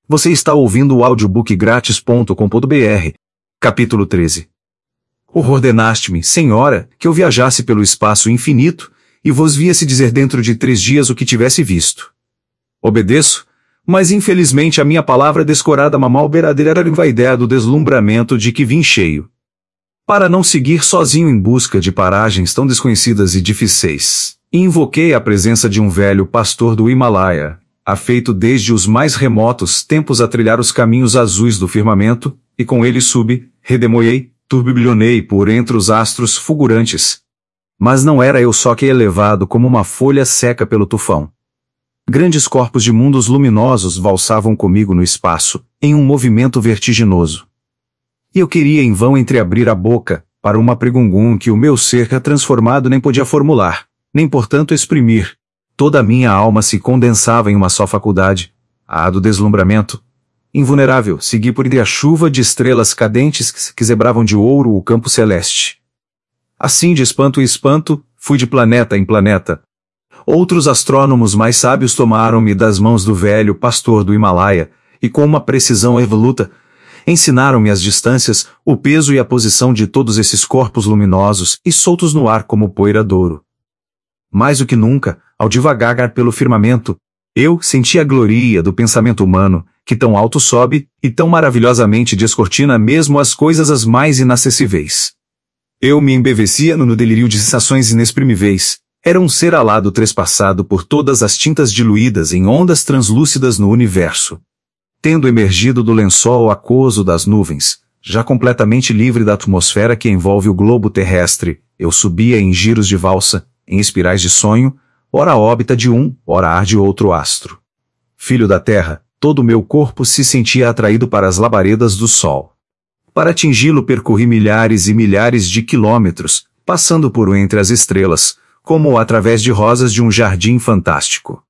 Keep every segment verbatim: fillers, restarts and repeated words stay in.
Você está ouvindo o audiobook grátis ponto com ponto br. Capítulo treze. Ordenaste-me, Senhora, que eu viajasse pelo espaço infinito, e vos viesse dizer dentro de três dias o que tivesse visto. Obedeço, mas infelizmente a minha palavra descorada mamal beiradeira era a ideia do deslumbramento de que vim cheio. Para não seguir sozinho em busca de paragens tão desconhecidas e difíceis, invoquei a presença de um velho pastor do Himalaia, afeito desde os mais remotos tempos a trilhar os caminhos azuis do firmamento, e com ele subi, redemoiei, turbilhonei por entre os astros fulgurantes. Mas não era eu só que elevado como uma folha seca pelo tufão. Grandes corpos de mundos luminosos valsavam comigo no espaço, em um movimento vertiginoso. E eu queria em vão entreabrir a boca, para uma pregungum que o meu ser transformado nem podia formular, nem portanto exprimir. Toda a minha alma se condensava em uma só faculdade, a do deslumbramento. Invulnerável, segui por entre a chuva de estrelas cadentes que zebravam de ouro o campo celeste. Assim de espanto em espanto, fui de planeta em planeta. Outros astrônomos mais sábios tomaram-me das mãos do velho pastor do Himalaia, e com uma precisão evoluta, ensinaram-me as distâncias, o peso e a posição de todos esses corpos luminosos e soltos no ar como poeira d'ouro. Mais do que nunca, ao divagar pelo firmamento, eu senti a gloria do pensamento humano, que tão alto sobe, e tão maravilhosamente descortina mesmo as coisas as mais inacessíveis. Eu me embevecia no delírio de sensações inexprimíveis. Era um ser alado trespassado por todas as tintas diluídas em ondas translúcidas no universo. Tendo emergido do lençol aquoso das nuvens, já completamente livre da atmosfera que envolve o globo terrestre, eu subia em giros de valsa, em espirais de sonho, ora órbita de um, ora ar de outro astro. Filho da terra, todo o meu corpo se sentia atraído para as labaredas do sol. Para atingi-lo percorri milhares e milhares de quilômetros, passando por entre as estrelas, como através de rosas de um jardim fantástico.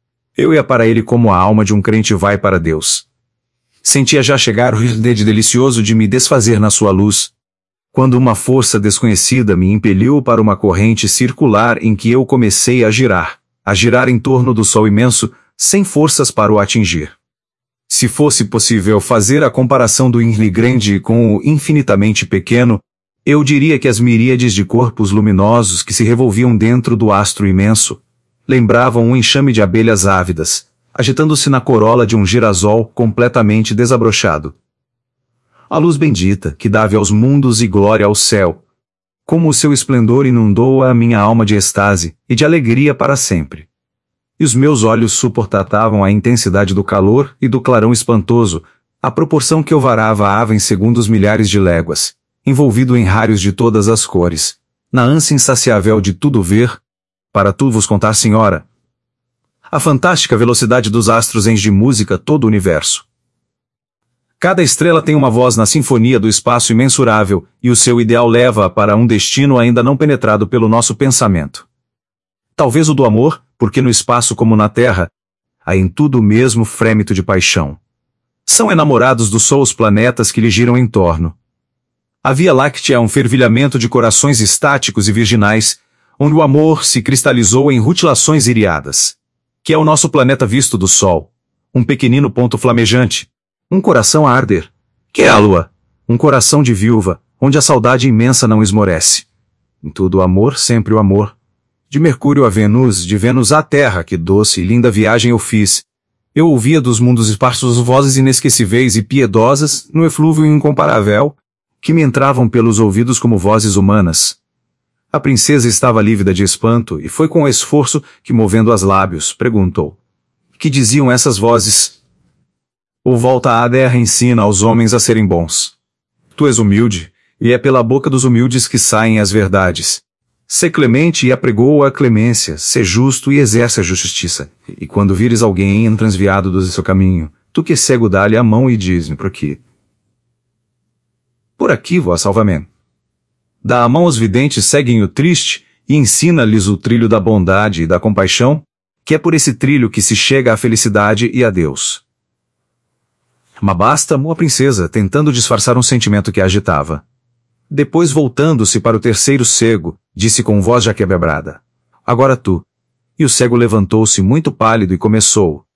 Eu ia para ele como a alma de um crente vai para Deus. Sentia já chegar o rede delicioso de me desfazer na sua luz, quando uma força desconhecida me impeliu para uma corrente circular em que eu comecei a girar, a girar em torno do sol imenso, sem forças para o atingir. Se fosse possível fazer a comparação do grande com o infinitamente pequeno, eu diria que as miríades de corpos luminosos que se revolviam dentro do astro imenso lembravam um enxame de abelhas ávidas, agitando-se na corola de um girassol completamente desabrochado. A luz bendita, que dava aos mundos e glória ao céu, como o seu esplendor inundou a minha alma de êxtase e de alegria para sempre. E os meus olhos suportavam a intensidade do calor e do clarão espantoso, à proporção que eu varava a ave em segundos milhares de léguas, envolvido em raios de todas as cores, na ânsia insaciável de tudo ver, para tudo vos contar, Senhora. A fantástica velocidade dos astros enche de música todo o universo. Cada estrela tem uma voz na sinfonia do espaço imensurável, e o seu ideal leva-a para um destino ainda não penetrado pelo nosso pensamento. Talvez o do amor, porque no espaço como na terra, há em tudo o mesmo frêmito de paixão. São enamorados do sol os planetas que lhe giram em torno. A Via Láctea é um fervilhamento de corações estáticos e virginais, onde o amor se cristalizou em rutilações iriadas. Que é o nosso planeta visto do Sol, um pequenino ponto flamejante, um coração a arder. Que é a Lua, um coração de viúva, onde a saudade imensa não esmorece. Em tudo o amor, sempre o amor. De Mercúrio a Vênus, de Vênus à Terra, que doce e linda viagem eu fiz. Eu ouvia dos mundos esparsos vozes inesquecíveis e piedosas, no eflúvio incomparável, que me entravam pelos ouvidos como vozes humanas. A princesa estava lívida de espanto e foi com esforço que, movendo as lábios, perguntou: que diziam essas vozes? O volta à terra ensina aos homens a serem bons. Tu és humilde, e é pela boca dos humildes que saem as verdades. Sê clemente e apregou a clemência, sê justo e exerce a justiça. E quando vires alguém transviado do seu caminho, tu que és cego dá-lhe a mão e diz-me por aqui. Por aqui, vós salva-me. Dá a mão aos videntes, seguem o triste, e ensina-lhes o trilho da bondade e da compaixão, que é por esse trilho que se chega à felicidade e a Deus. Mabasta amou a princesa, tentando disfarçar um sentimento que a agitava. Depois, voltando-se para o terceiro cego, disse com voz já quebrada: agora tu. E o cego levantou-se muito pálido e começou: